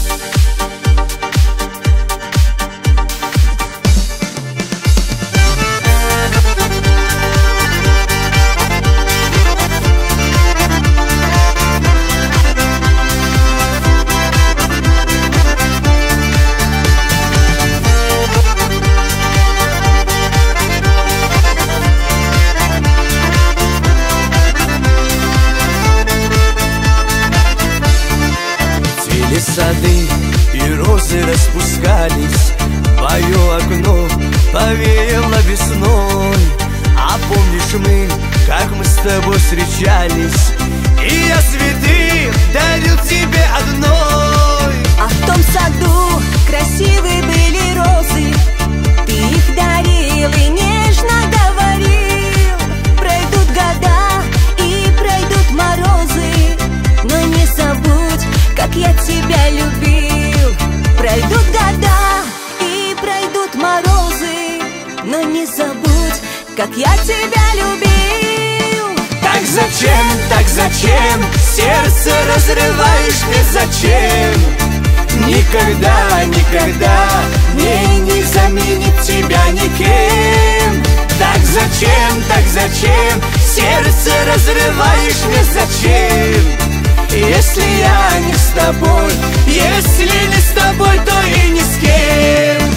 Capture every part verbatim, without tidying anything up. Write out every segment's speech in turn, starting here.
Сады и розы распускались, в твое окно повеяло весной. А помнишь мы, как мы с тобой встречались, и я цветы дарил тебе одной. А в том саду красивые были розы, ты их дарил и нежно говорил. Пройдут года и пройдут морозы, но не забудь, как я тебя любил. Пройдут года и пройдут морозы, но не забудь, как я тебя любил. Так зачем, так зачем сердце разрываешь мне, зачем? Никогда, никогда мне не заменит тебя никем. Так зачем, так зачем сердце разрываешь мне, зачем? Если я не с тобой, если не с тобой, то и ни с кем.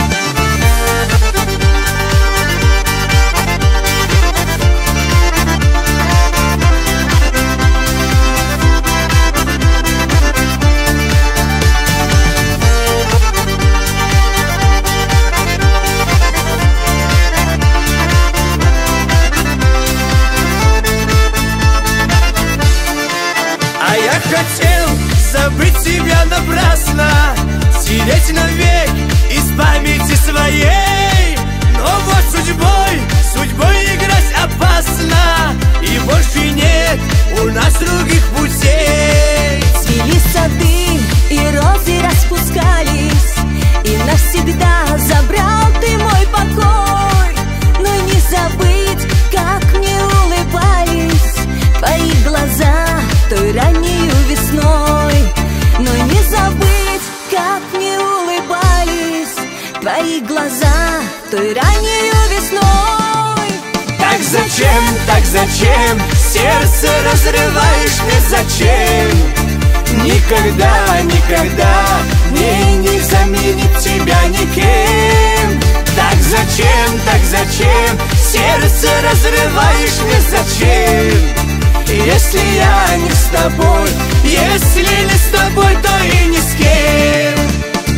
А я хотел забыть тебя напрасно, стереть навек из памяти своей. Но вот судьбой, судьбой играть опасно, и больше нет у нас других путей. Цвели сады и розы распускались, и навсегда забрал ты мой покой. Но не забыть, как мне улыбались твои глаза той раннею весной. Но не забыть, как мне улыбались твои глаза той раннею весной. Так зачем, так зачем сердце разрываешь мне, зачем? Никогда, никогда мне не заменит тебя никем. Так зачем, так зачем сердце разрываешь мне, зачем? Если я не с тобой, если не с тобой, то и ни с кем.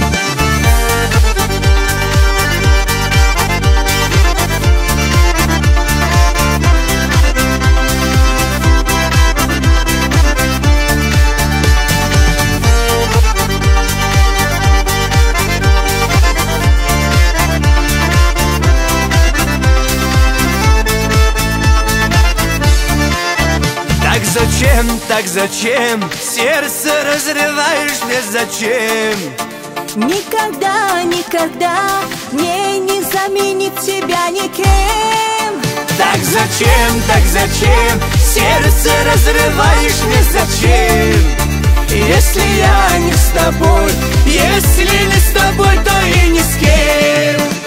Так зачем, так зачем сердце разрываешь мне, зачем? Никогда, никогда мне не заменит тебя никем. Так зачем, так зачем сердце разрываешь мне, зачем? Если я не с тобой, если не с тобой, то и ни с кем.